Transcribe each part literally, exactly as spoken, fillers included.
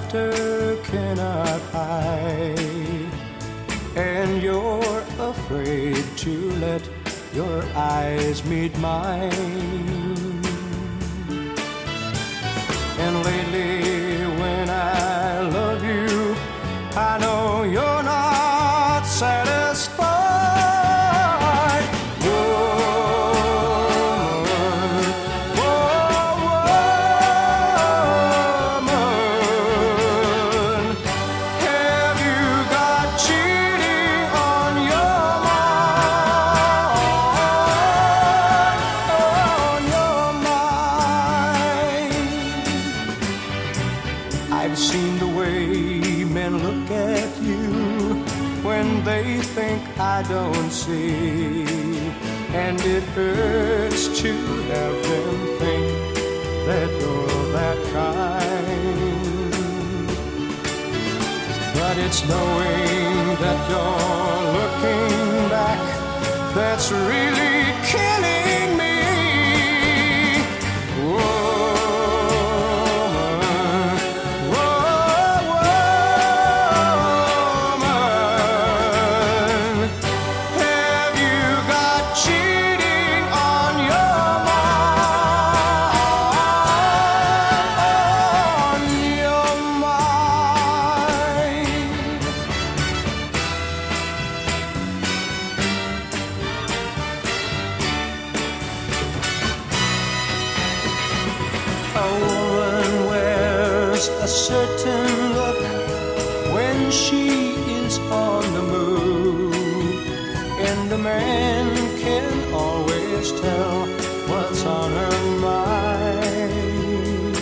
laughter cannot hide, and you're afraid to let your eyes meet mine. And lately when I love you, I know you're not satisfied. Woman, woman, have you got cheating on your mind, on your mind? I've seen the way men look at you when they think I don't see, and it hurts to have them think that you're that kind. But it's knowing that you're looking back that's really killing me. A woman wears a certain look when she is on the move, and a man can always tell what's on her mind.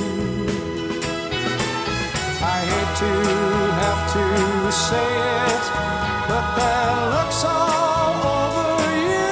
I hate to have to say it, but that looks all over you.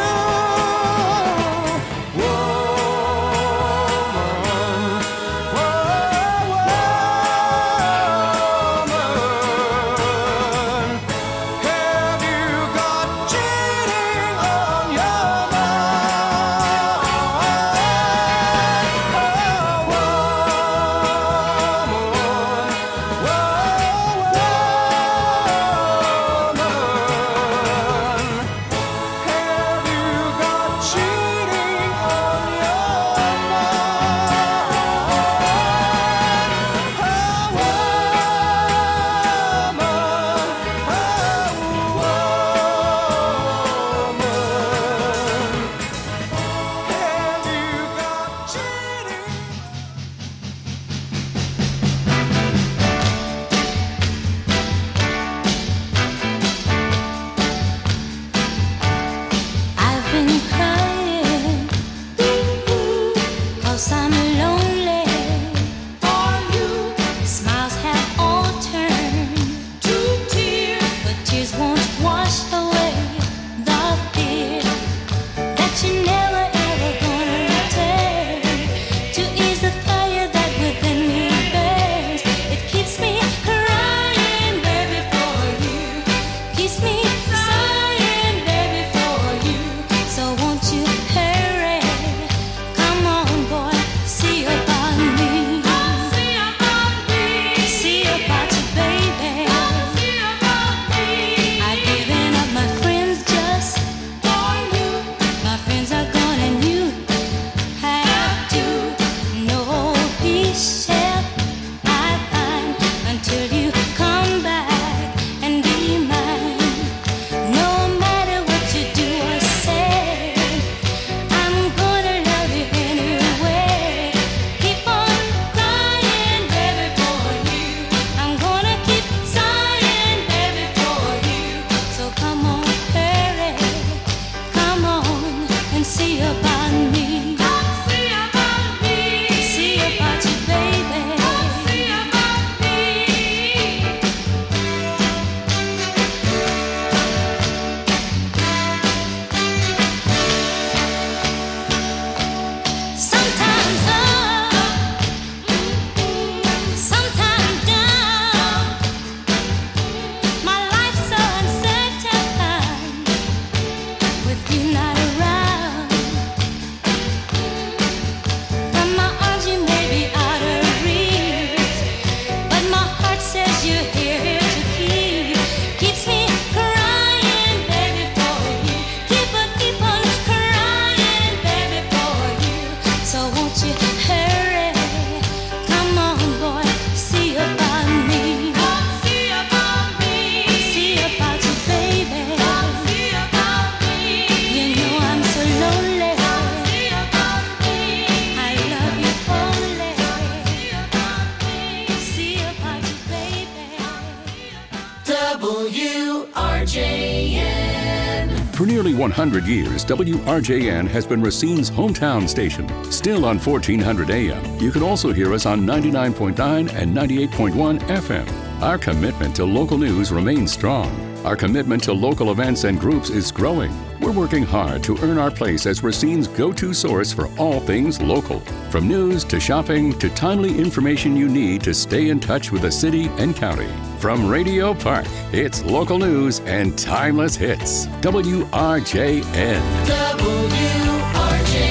For nearly one hundred years, W R J N has been Racine's hometown station. Still on fourteen hundred A M, you can also hear us on ninety-nine point nine and ninety-eight point one F M. Our commitment to local news remains strong. Our commitment to local events and groups is growing. We're working hard to earn our place as Racine's go-to source for all things local. From news to shopping to timely information you need to stay in touch with the city and county. From Radio Park, it's local news and timeless hits. W R J N. W R J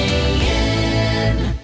N.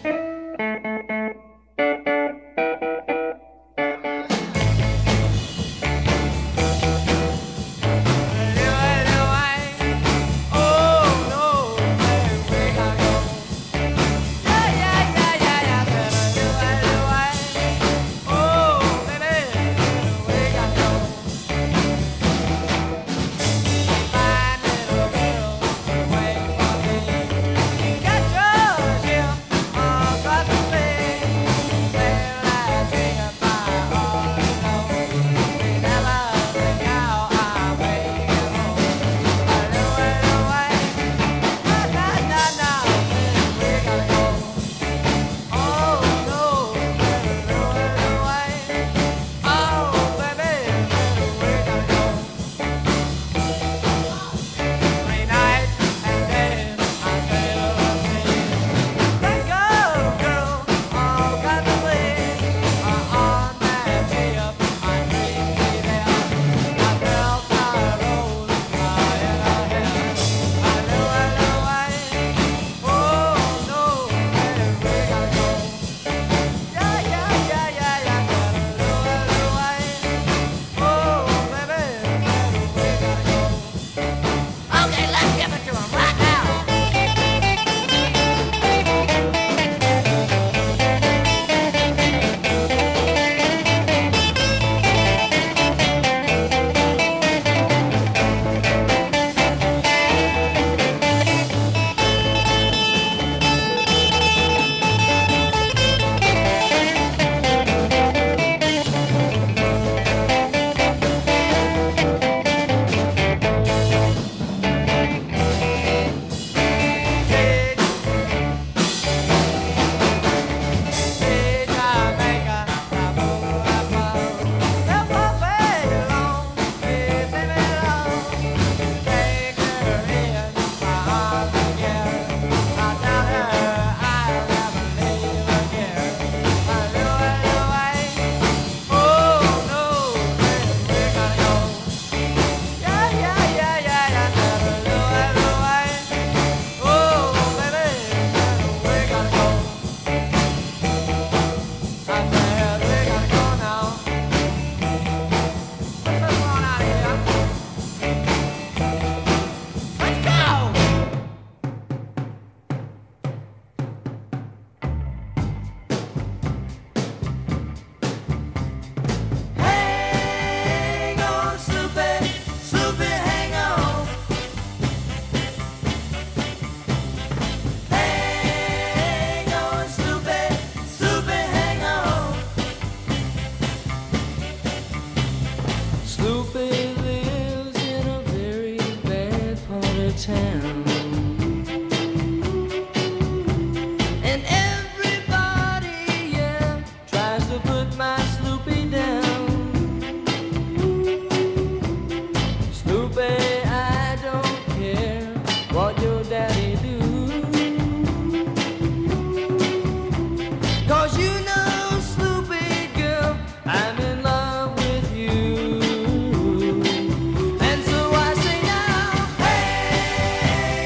And so I say now, hey,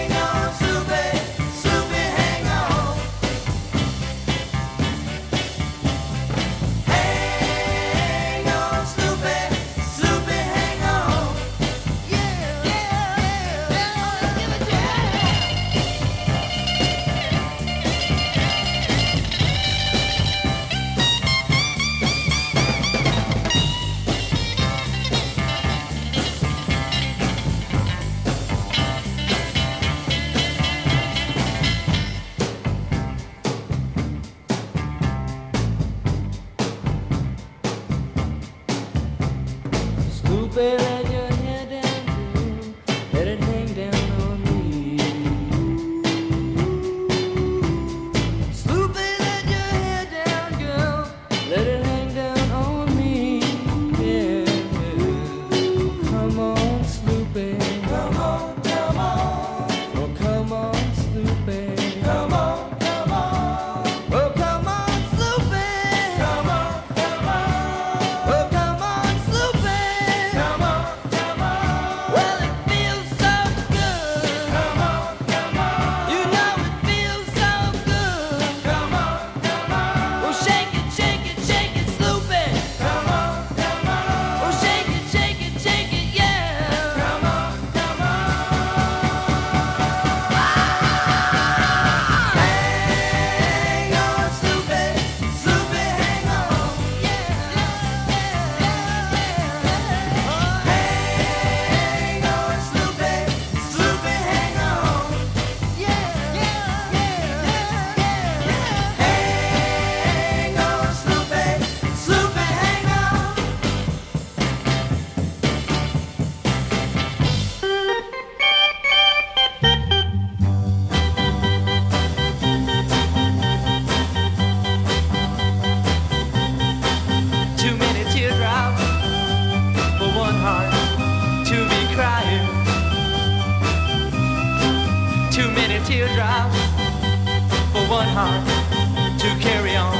teardrops for one heart to carry on.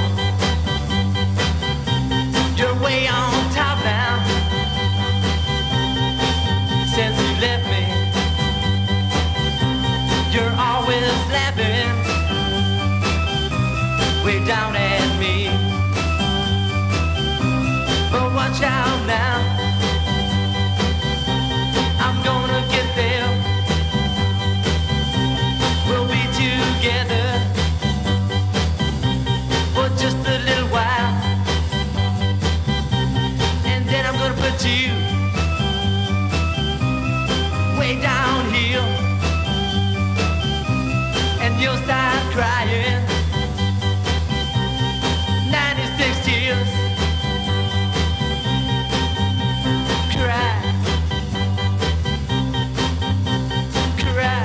You're way on top now since you left me. You're always laughing way down at me. But watch out now, I'm gonna get there. We'll be together for just a little while, and then I'm gonna put you way down here, and you'll start crying ninety-six tears. Cry, cry.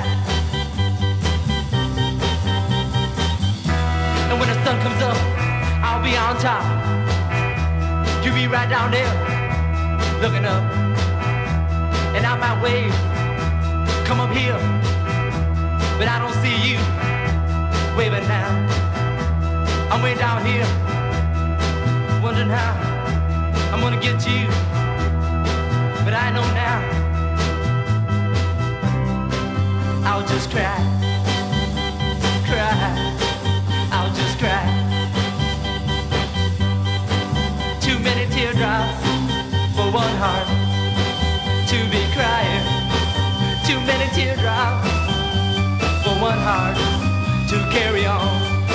And when the sun comes up, I'll be on top. You be right down there, looking up. And I might wave, come up here, but I don't see you waving now. I'm way down here, wondering how I'm gonna get you, but I know now I'll just cry, cry, I'll just cry. Too many teardrops for one heart to be crying. Too many teardrops for one heart to carry on.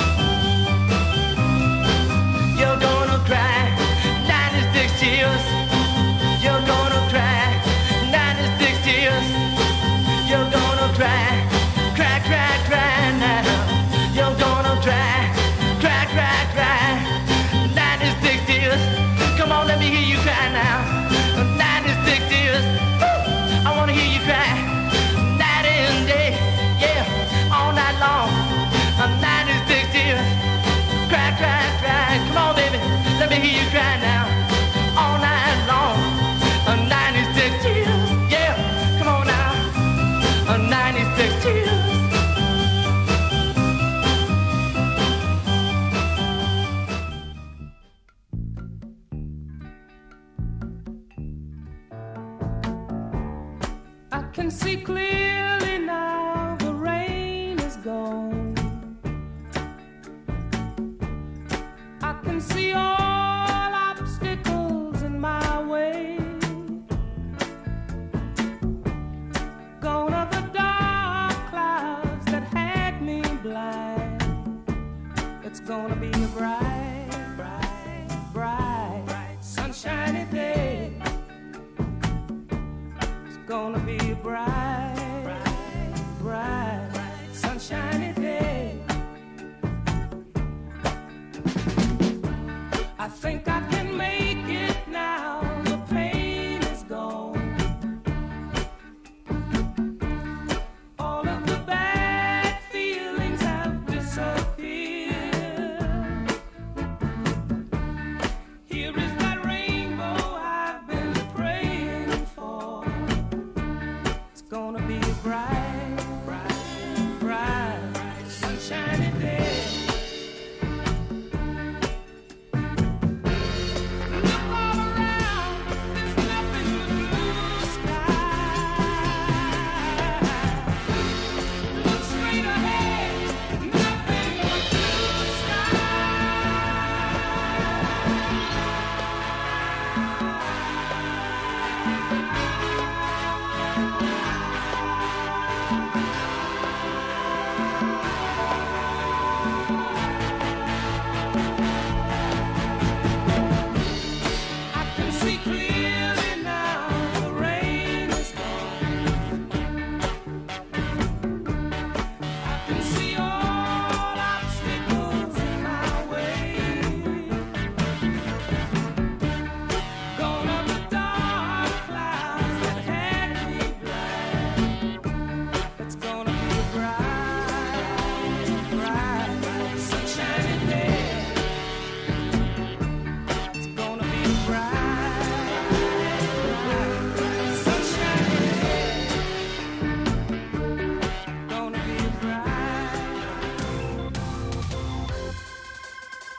You're gonna cry ninety-six tears. You're gonna cry ninety-six tears. You're gonna cry, cry, cry, cry now. You're gonna cry, cry, cry, cry ninety-six tears. Come on, let me hear you cry now. ninety-six tears. I wanna hear you cry night and day, yeah, all night long. ninety-six tears. Cry, cry, cry. Come on, baby, let me hear you cry now. All night long. ninety-six tears. Yeah, come on now. ninety-six tears. I can see clearly now, the rain is gone. I can see all obstacles in my way. Gone are the dark clouds that had me blind. It's gonna be a bright, bright, bright, bright, sunshiny day. It's gonna be a bright,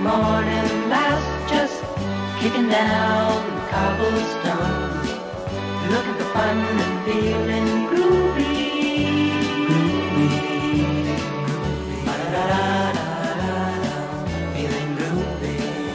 morning mouse just kicking down cobblestones, looking for fun and feeling groovy. Groovy. Ba-da-da-da-da-da, feeling groovy.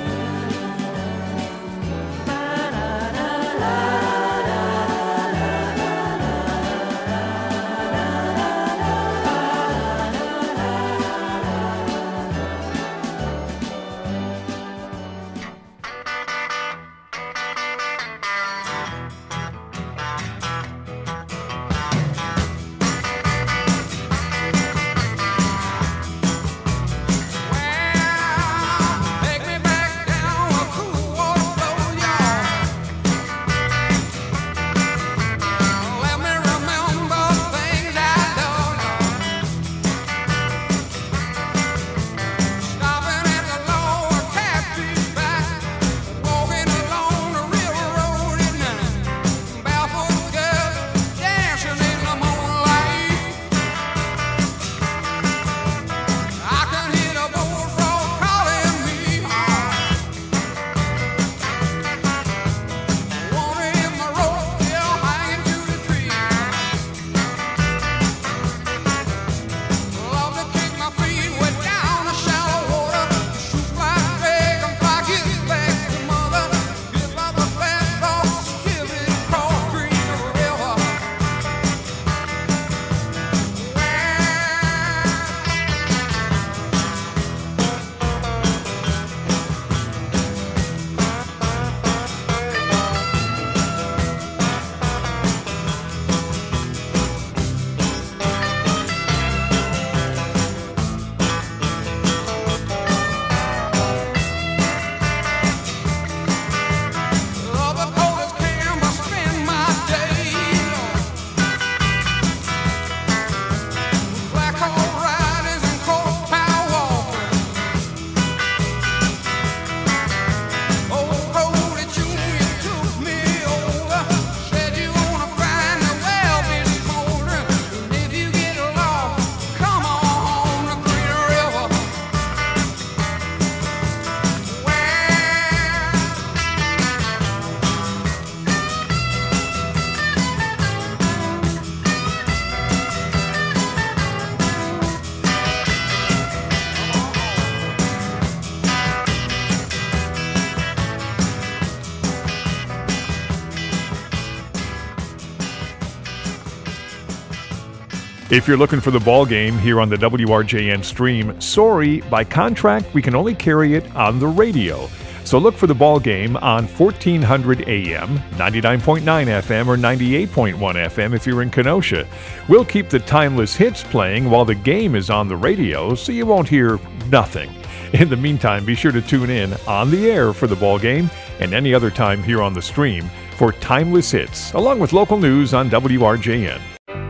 If you're looking for the ball game here on the W R J N stream, sorry, by contract, we can only carry it on the radio. So look for the ball game on fourteen hundred A M, ninety-nine point nine F M, or ninety-eight point one F M if you're in Kenosha. We'll keep the timeless hits playing while the game is on the radio, so you won't hear nothing. In the meantime, be sure to tune in on the air for the ball game and any other time here on the stream for timeless hits, along with local news on W R J N.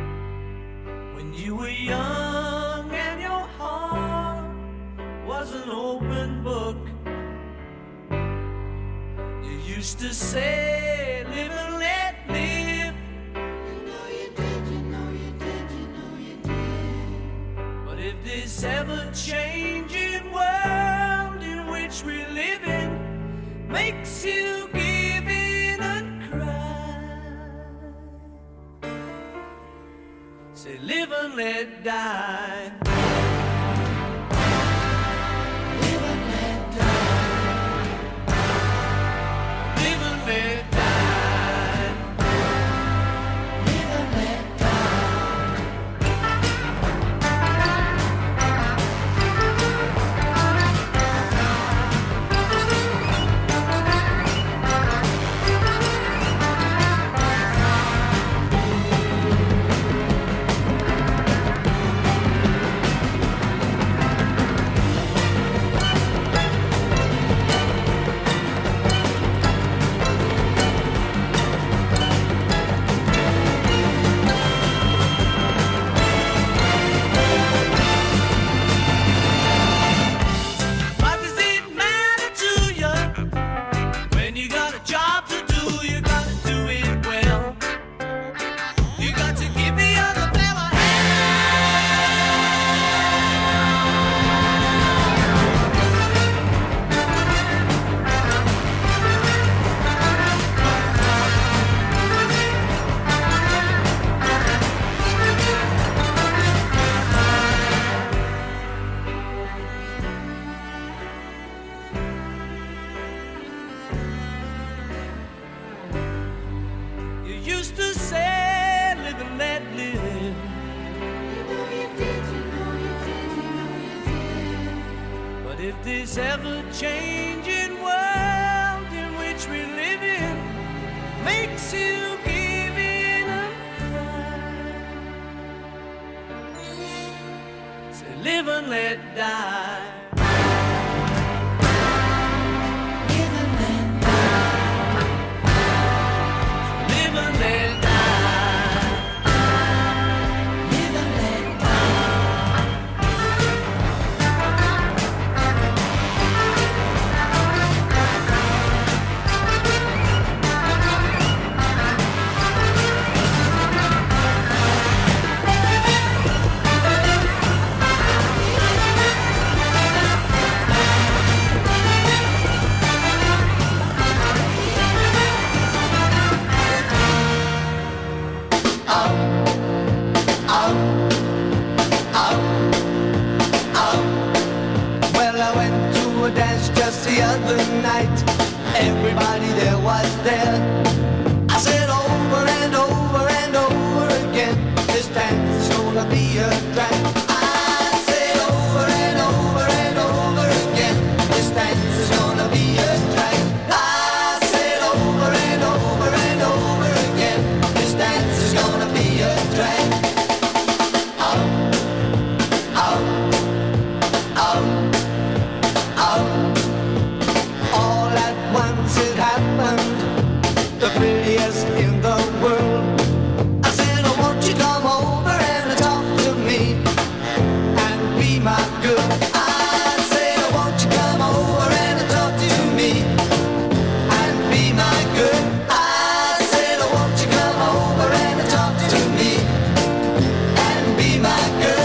When you were young and your heart was an open book, you used to say, live and let live. You know you did, you know you did, you know you did. But if this ever-changing world in which we live in makes you give in and cry, say live and let die. Live and let die. Live and let die. Live and let die. But if this ever-changing world in which we live in makes you give in a cry, say live and let die. Live and let die. Live and let die. The other night, everybody there was there. I said over and over and over again, this dance is gonna be a drag. I said over and over and over again, this dance is gonna be a drag. I said over and over and over again, this dance is gonna be a drag. Oh, oh, oh, oh. All at once it happened, the prettiest in the world. I said, oh, won't you come over and talk to me and be my girl? I said, oh, won't you come over and talk to me and be my girl? I said, oh, won't you come over and talk to me and be my girl?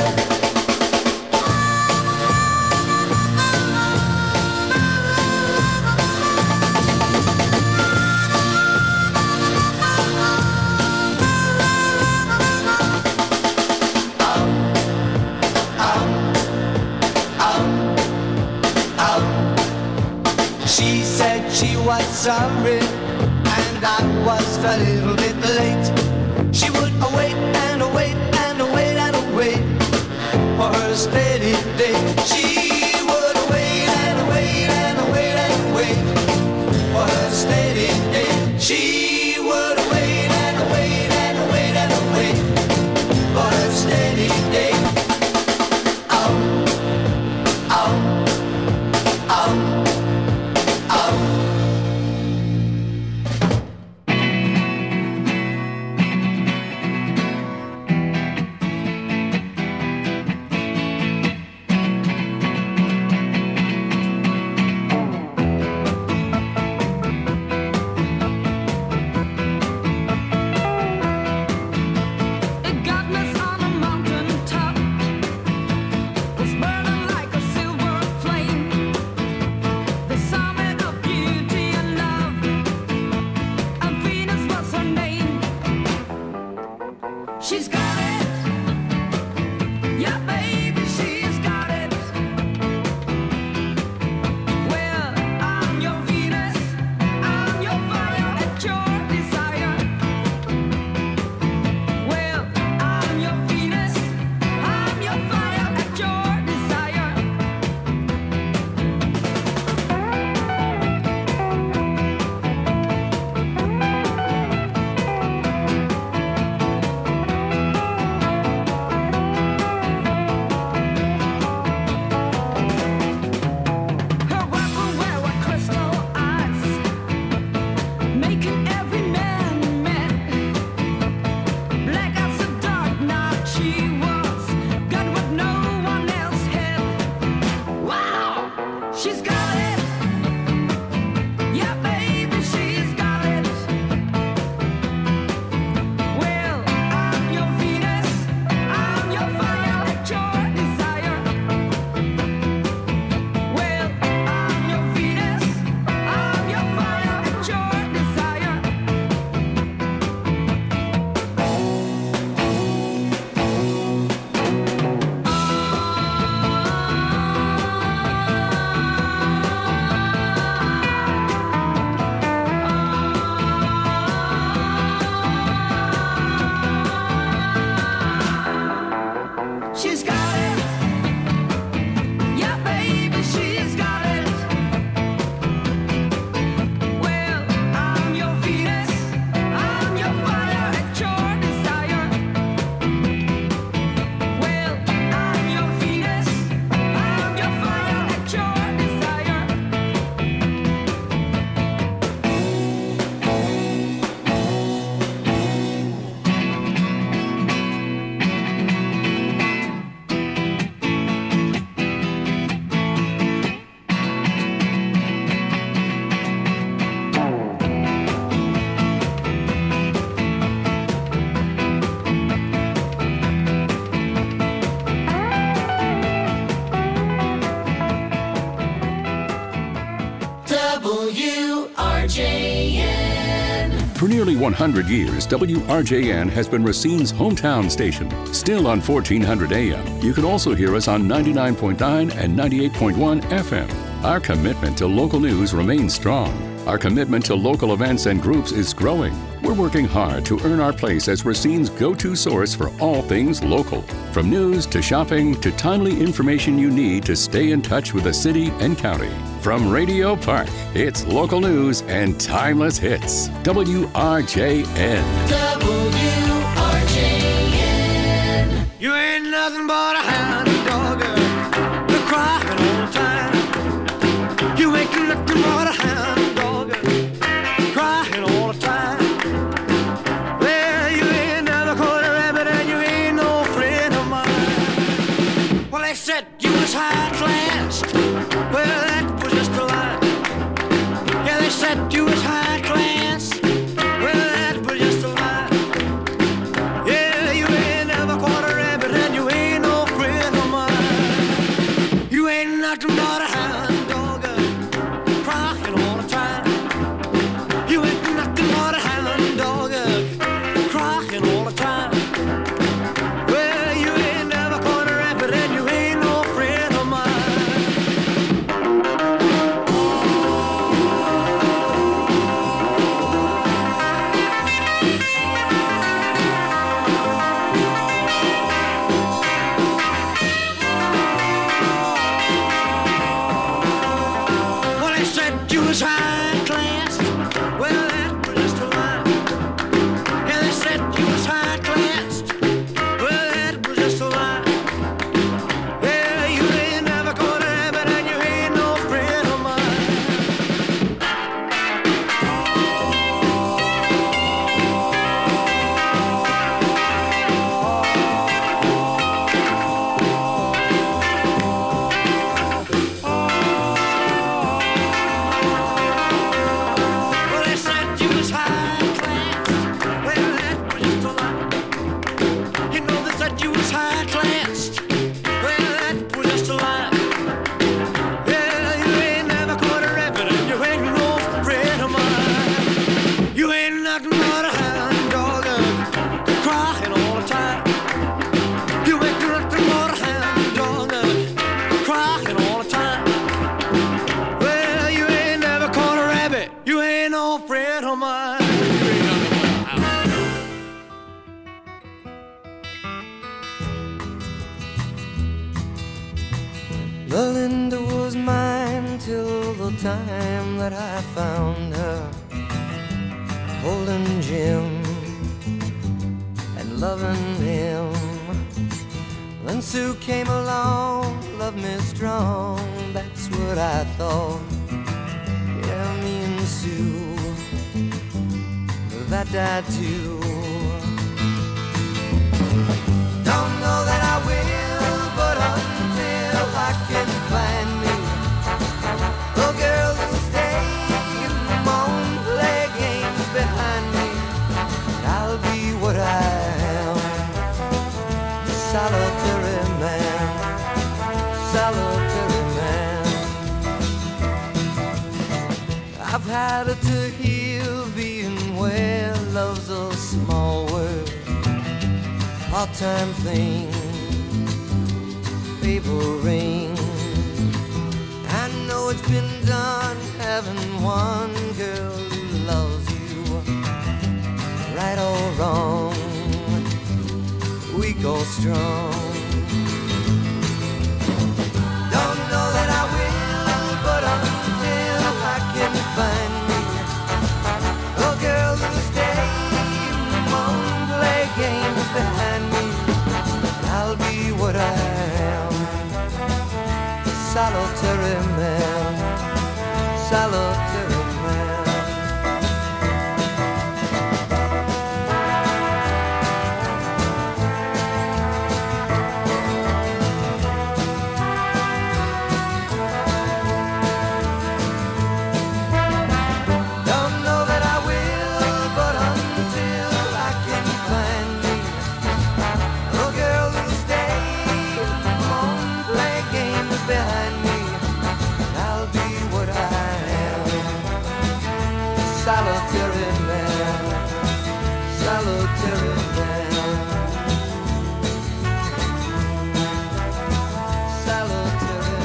She said she was sorry, and I was a little bit late. She would await and await and await and await for her steady day. She would await and await and await and wait for her steady day. She would await and await and await and wait for her steady day. Oh, oh, oh. She's got it. Yeah, baby, she's got it. Well, I'm your Venus. I'm your fire at your desire. Well, I'm your Venus. I'm your fire at your desire. W R J N. For nearly one hundred years, W R J N has been Racine's hometown station. Still on fourteen hundred A M, you can also hear us on ninety-nine point nine and ninety-eight point one F M. Our commitment to local news remains strong. Our commitment to local events and groups is growing. We're working hard to earn our place as Racine's go-to source for all things local. From news to shopping to timely information you need to stay in touch with the city and county. From Radio Park, it's local news and timeless hits. W R J N. W R J N. You ain't nothing but a hound dog. You're crying all the time. You ain't nothing but a hound dog. Crying all the time. Well, you ain't never caught a rabbit and you ain't no friend of mine. Well, they said you was high class. Well, that was just a lie. Yeah, they said you was high class. Well, that was just a lie. Yeah, you ain't never caught a rabbit and you ain't no friend of mine. You ain't nothing but a hound dog, crying all the time. You ain't nothing but a hound dog, crying all the time. Well, you ain't never caught a rabbit and you ain't no friend of mine. Well, they said you was high class. Well, that was just a lie. Yeah, they said you was high class. Well, that was just a lie. Yeah, you ain't never caught a rabbit and you ain't no friend of mine. Well, they said you was high class. Well, that was just a lie. You know they said you was high class. Well, that was just a lie. Yeah, you ain't never caught a rabbit and you ain't no friend of mine. You ain't nothing but a hound dog, crying all the time. You ain't nothing but a hound dog, crying all the time. Well, you ain't never caught a rabbit. You ain't no friend of mine. You ain't nothing but a hound. Belinda was mine till the time that I found her, holding Jim and loving him. Then Sue came along, loved me strong, that's what I thought. Yeah, me and Sue, that died too. Don't know that I will, but until I can find me a girl who'll stay and won't play games behind me, I'll be what I am, a solitary man, solitary man. I've had it to heal being where love's a small word, part-time thing, paper ring. I know it's been done having one girl who loves you, right or wrong, weak or strong. Don't know that I will, but until I can find me a girl who'll stay and won't play games behind me, I'll be what I am, a solitary man, solitary man. Don't know that I will, but until I can find me a girl who'll stay and won't play games behind me, I'll be what I am, solitary man, solitary man, solitary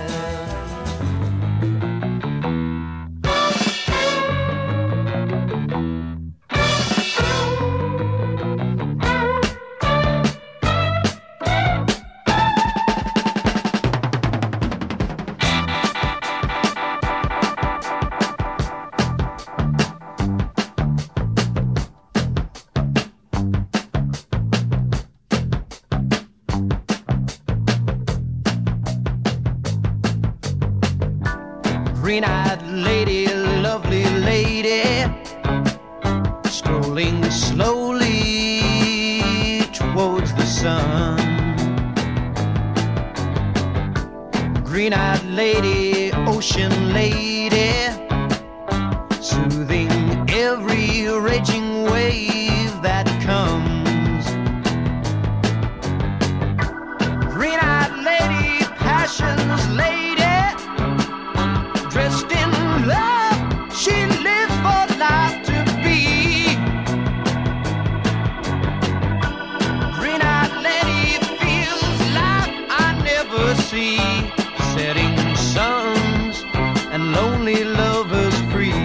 green-eyed lady, lovely lady, strolling slowly towards the sun. Green-eyed lady, ocean lady, soothing every raging wave that comes. Green-eyed lady, passion's lady, dressed in love, she lives for life to be. Green-eyed lady feels life I never see, setting suns and lonely lovers free.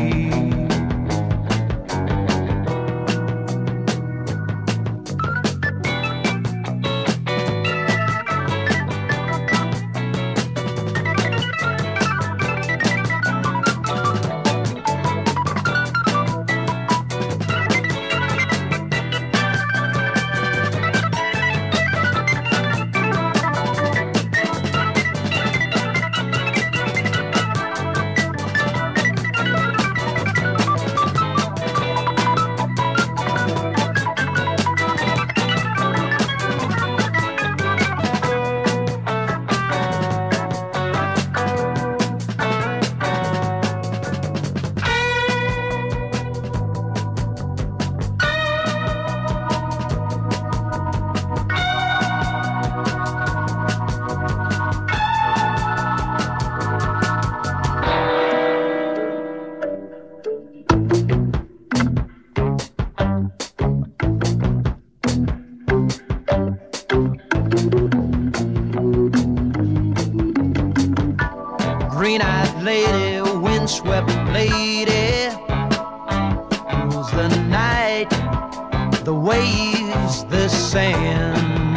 Green-eyed lady, windswept lady, rules the night, the waves, the sand.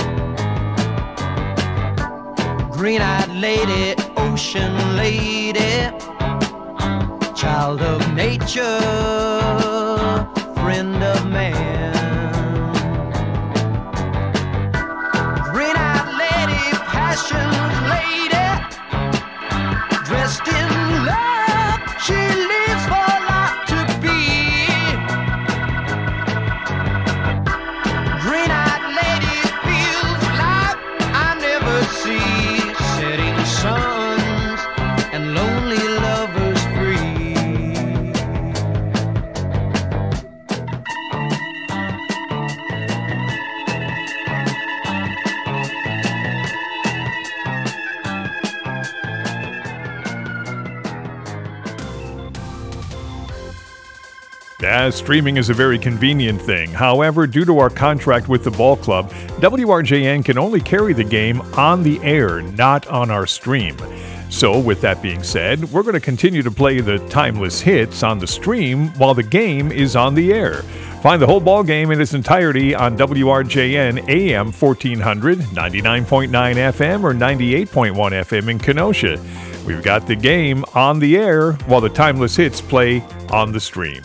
Green-eyed lady, ocean lady, child of nature, friend of man. Green-eyed lady, passion's lady, dressed in love, she lives for life to be. Green-eyed lady feels life I never see, setting suns and lonely lovers free. Yeah, streaming is a very convenient thing. However, due to our contract with the ball club, W R J N can only carry the game on the air, not on our stream. So, with that being said, we're going to continue to play the timeless hits on the stream while the game is on the air. Find the whole ball game in its entirety on W R J N A M fourteen hundred, ninety-nine point nine F M, or ninety-eight point one F M in Kenosha. We've got the game on the air while the timeless hits play on the stream.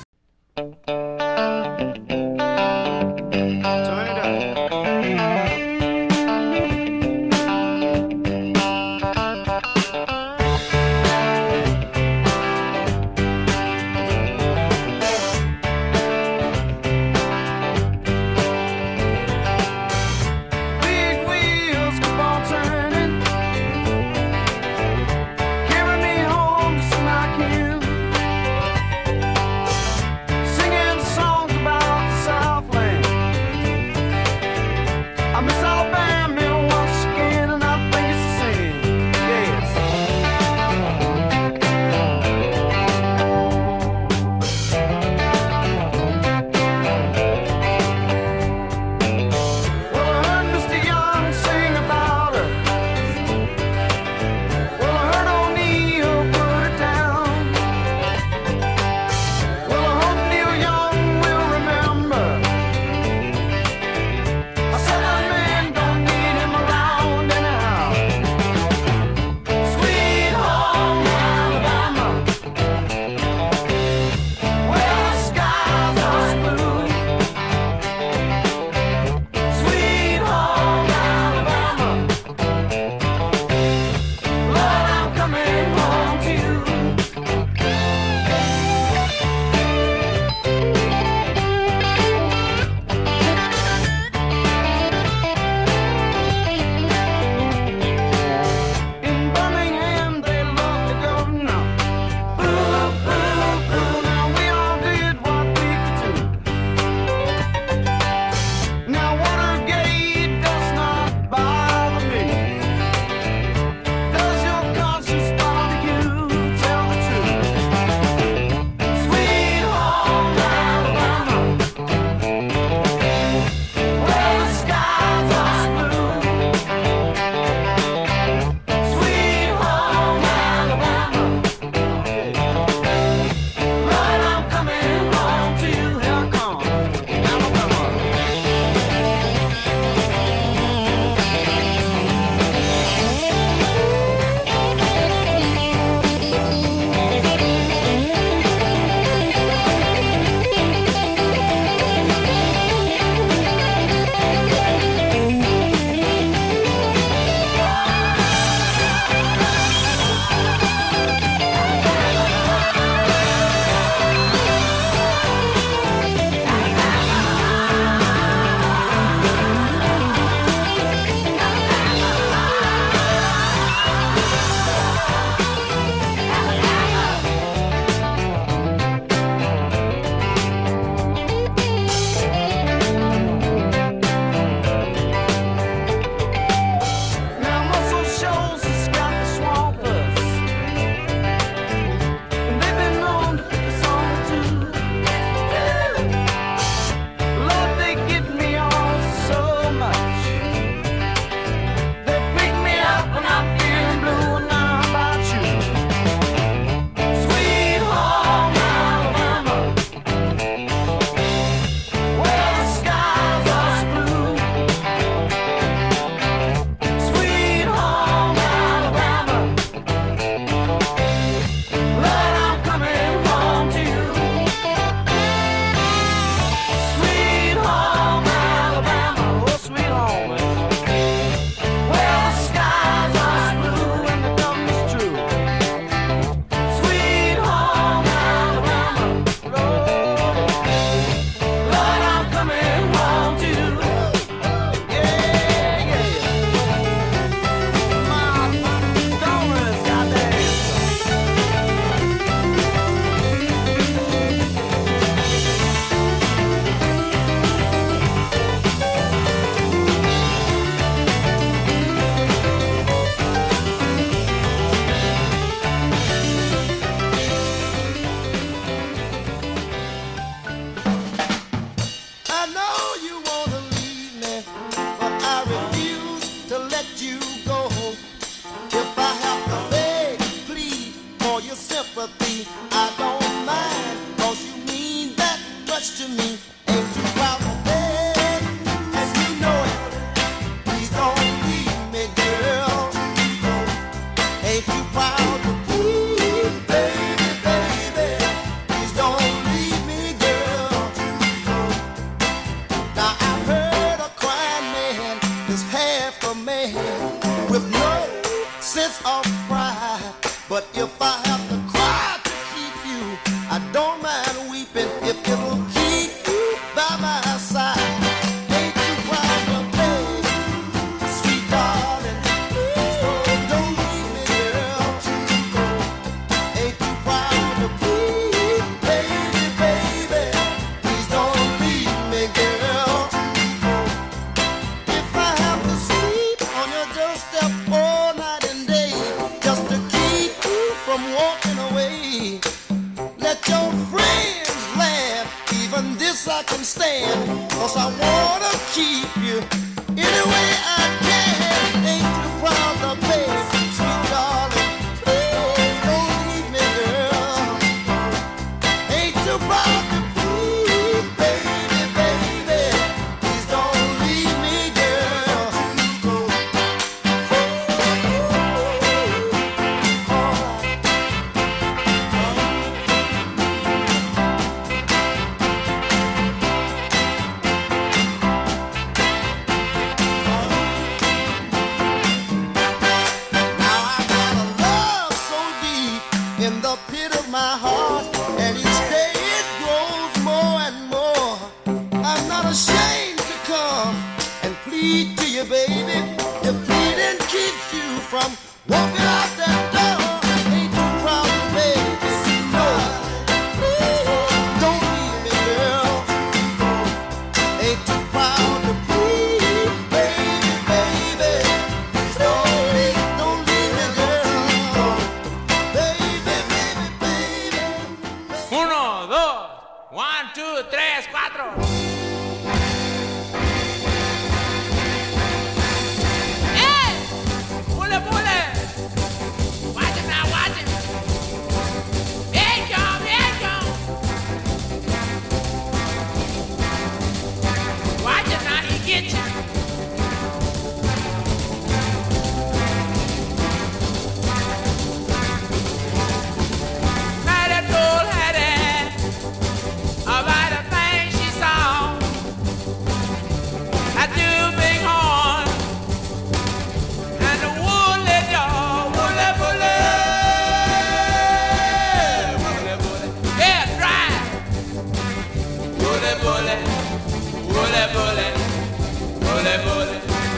sympathy, I don't mind, 'cause you mean that much to me. Ain't you proud to beg, and you know it. Please don't leave me, girl. Ain't you proud to please, baby, baby? Please don't leave me, girl. Now I've heard a crying man is half a man with no sense of pride. But if I have to cry to keep you, I don't mind weeping if it'll keep you by my side. Ain't you proud of me, sweet darling? Please don't leave me, girl. Ain't you proud of me, baby, baby? Please don't leave me, girl. If I have to sleep on your doorstep all night and day just to keep you from walking away, let your friends laugh, even this I can stand, 'cause I wanna keep you any way I can. Ain't you proud of me, sweet darling? Please don't leave me, girl. Ain't you proud of me, baby, baby? Please don't leave me, girl. Now I got a love so deep in the pit of my heart, and each day it grows more and more. I'm not ashamed to come and plead to you, baby. If pleading keeps you from walking out that door, ain't you proud of me? No, please don't leave me, girl. Ain't you proud of me, baby, baby? Don't leave, don't leave me, girl. Baby, baby, baby. Uno, dos, one, two, tres, cuatro. ¡Eh! ¡Pule, pule! Watch it now, watch it. Here it come, here it come. Watch it now, he get you. Hattie told Hattie about the thing she saw. That two big horn and the woolly dog, woolly, woolly, woolly, woolly. Yeah, drive. Woolly, woolly, woolly, woolly, woolly, woolly.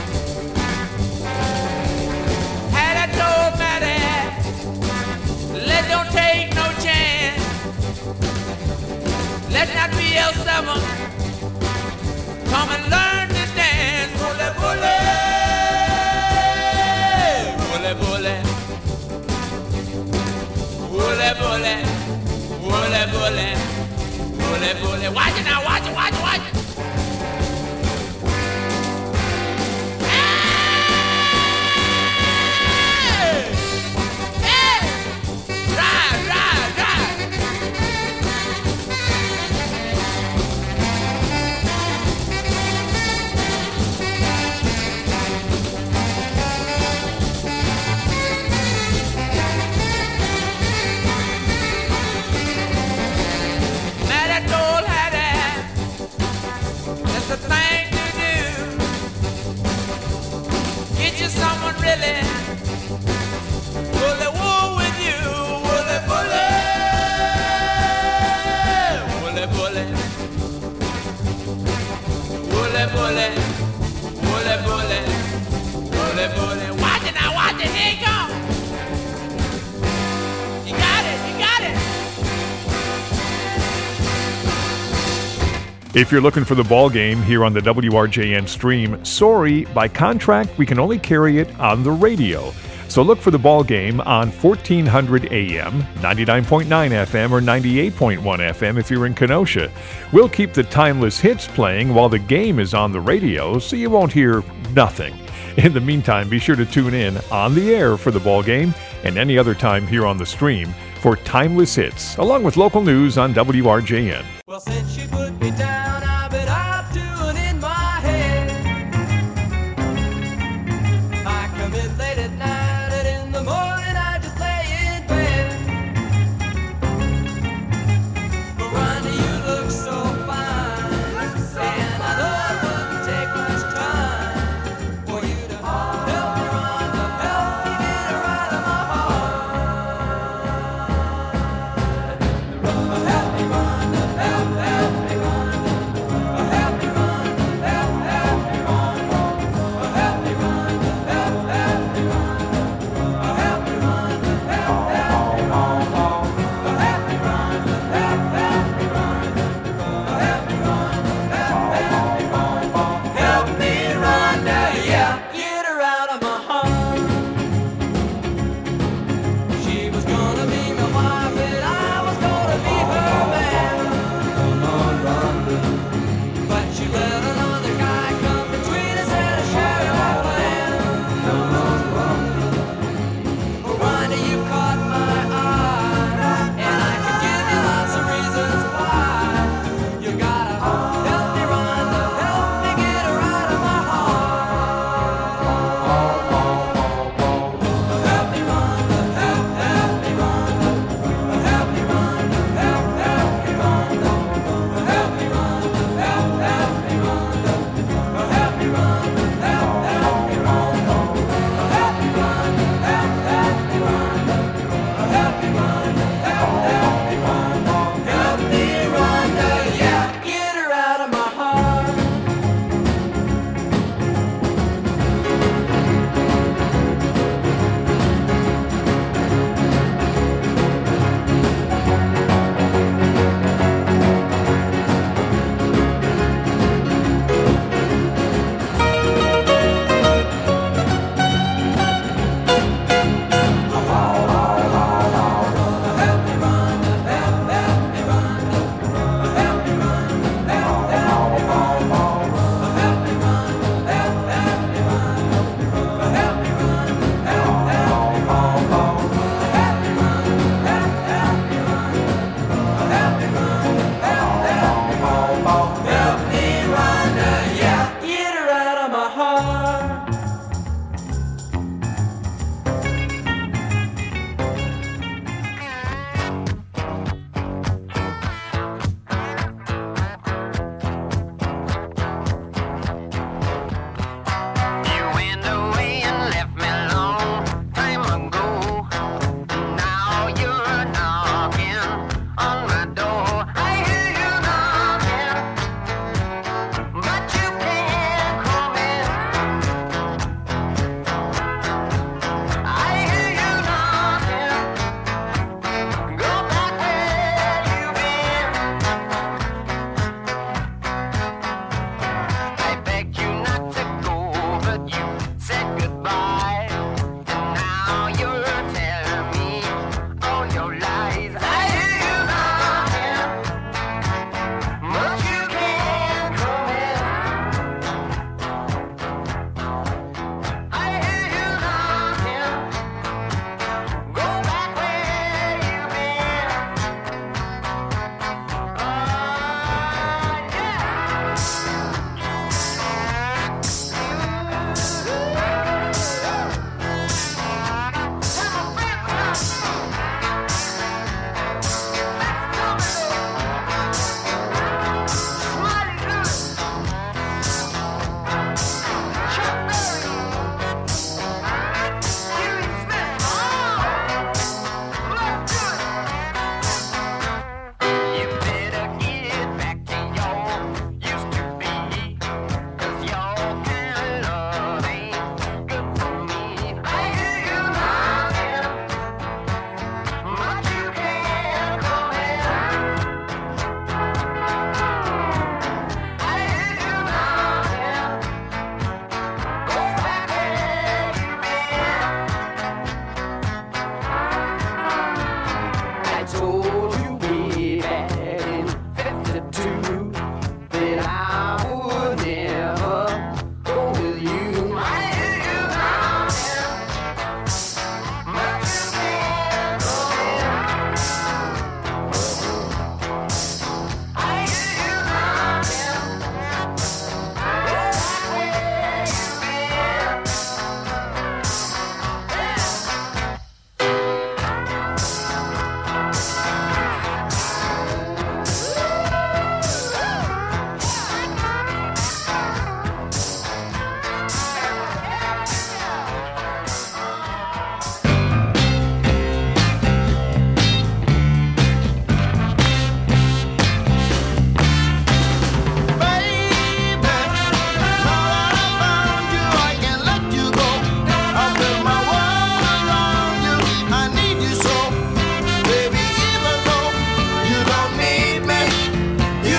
Hattie told Mattie, let don't take no chance. Let not be L seven. Come and learn to dance. Bully, bully. Bully, bully. Bully, bully. Bully, bully. Bully, bully. Watch it now, watch it, watch it, watch it. Hey! Hey! Drive, drive, drive. Mattie told Hattie, that's the thing to do. Get you someone really woolly wool with you. Woolly, woolly. Woolly, woolly. Woolly, woolly. Woolly, woolly. Woolly, woolly. Watch it now, watch it. Here it comes. You got it, you got it. If you're looking for the ball game here on the W R J N stream, sorry, by contract we can only carry it on the radio. So look for the ball game on fourteen hundred A M, ninety-nine point nine F M, or ninety-eight point one F M if you're in Kenosha. We'll keep the timeless hits playing while the game is on the radio, so you won't hear nothing. In the meantime, be sure to tune in on the air for the ball game and any other time here on the stream for Timeless Hits, along with local news on W R J N. Well, since she put me down